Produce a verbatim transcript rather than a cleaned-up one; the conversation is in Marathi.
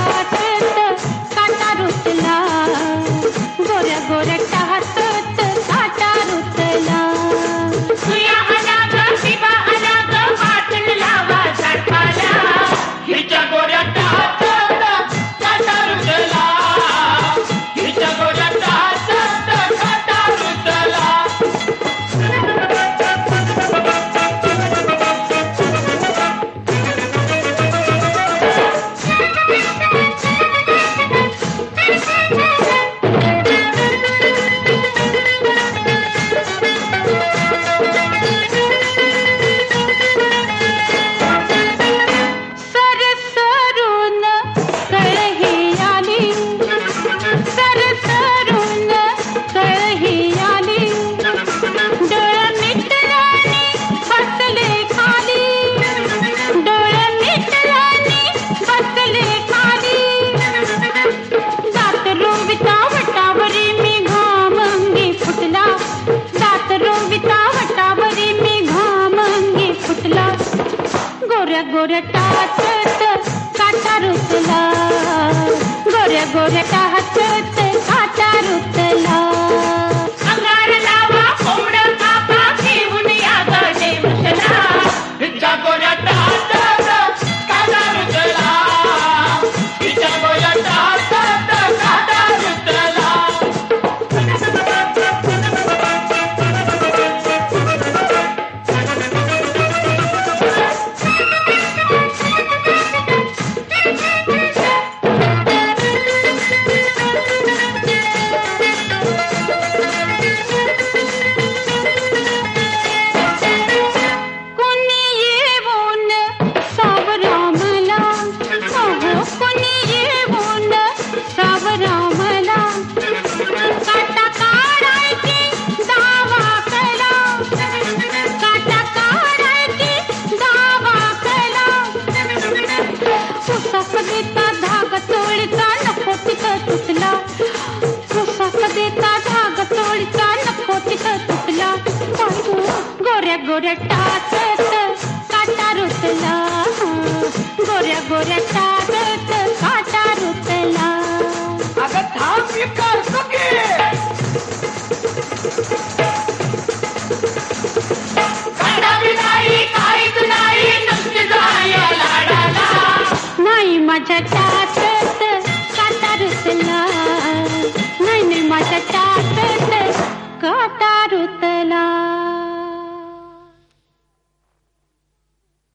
टाचत काटा रुतला, गोऱ्या गोऱ्या टाचत काटा रुतला. सुया आला ग शिवा आला ग वाटण लावा झडपाला, हिच्या गोऱ्या टाचत काटा रुतला, हिच्या गोऱ्या टाचत काटा रुतला. सरसरून कळही आली, सरसरून कळही आली, डोळं मिटलानी बसले खाली, डोळं मिटलानी बसले खाली. दात रोविता वटावरी मी घामंगी फुटला, दात रोविता वटावरी मी घामंगी फुटला. गोऱ्या गोऱ्या टाचत काटा रुतला, गोऱ्या गोऱ्या टाचत काटा रुतला. अंगार लावा कोंबडं कापा घेऊन या ग देवशला, हिच्या गोऱ्या टाचत काटा रुतला, हिच्या गोऱ्या टाचत काटा रुतला. कोणी येऊन सावरा मला, अहो कोणी येऊन सावरा मला, काटा काढायची दावा कला, काटा काढायची दावा कला. पुस्तक देता धाग चोळीचा नको तिथं तुटला, पुस्तक देता धाग चोळीचा नको तिथं तुटला. गोऱ्या गोऱ्या टाचत काटा रुतला, गोऱ्या गोऱ्या टाचत काटा रुतला. अगं थांब मी करतो की. काटाबी नाही काहीच नाही नुसती जाय लाडाला, नाही माझ्या